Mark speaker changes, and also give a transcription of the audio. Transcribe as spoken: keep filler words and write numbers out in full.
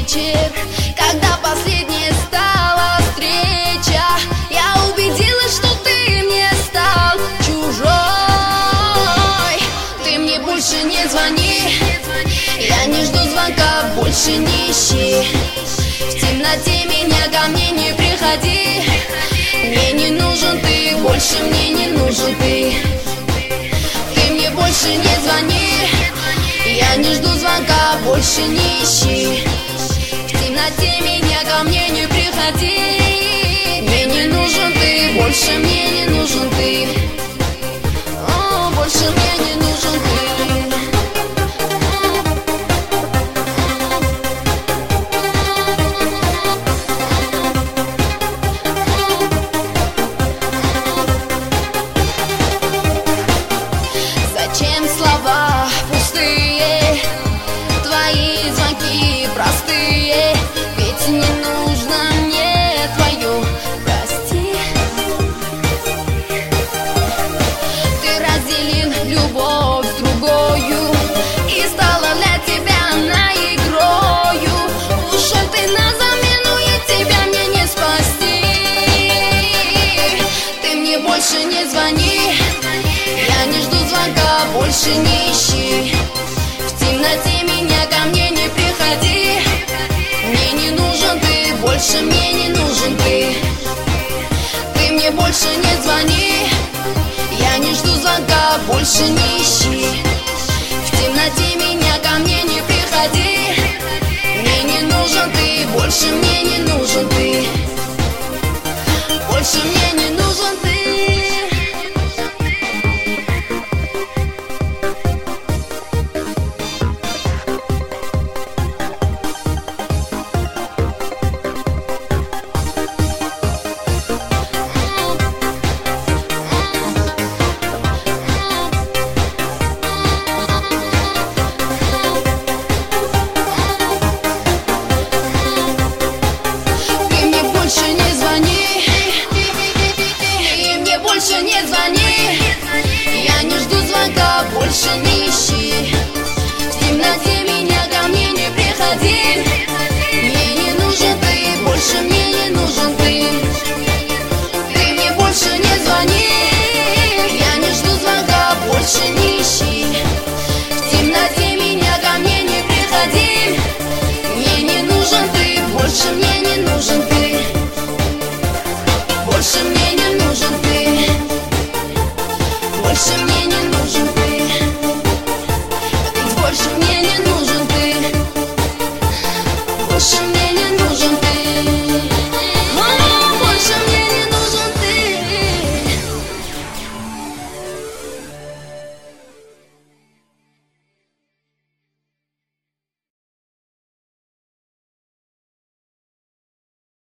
Speaker 1: вечер, когда последняя стала встреча, я убедилась, что ты мне стал чужой. Ты мне больше не звони, я не жду звонка, больше не ищи. В темноте меня ко мне не приходи. Мне не нужен ты, больше мне не нужен ты. Ты мне больше не звони, я не жду звонка, больше не ищи. В темноте меня ко мне не приходи. Мне не нужен ты, больше мне не нужен ты. О, больше мне не нужен ты. Зачем слова пустые, твои звонки простые? Ведь не нужно мне твое прости. Ты разделил любовь с другою и стала для тебя наигрою. Ушел ты на замену, и тебя мне не спасти. Ты мне больше не звони, я не жду звонка, больше не ищи. В темноте меня ко мне не приходи. Мне не нужен ты, больше мне не нужен ты. Ты мне больше не звони, я не жду звонка, больше не ищи. В темноте меня ко мне не приходи. Мне не нужен ты, больше мне не нужен ты. Больше мне не нужен ты. Больше не звони, я не жду звонка, больше не ищи. В темноте меня ко мне не приходи. Мне не нужен ты, больше мне не нужен ты. Ты мне больше не звони, я не жду звонка, больше не ищи. В темноте меня ко мне не приходи. Мне не нужен ты, больше мне не нужен ты. Больше мне не нужен ты. Больше мне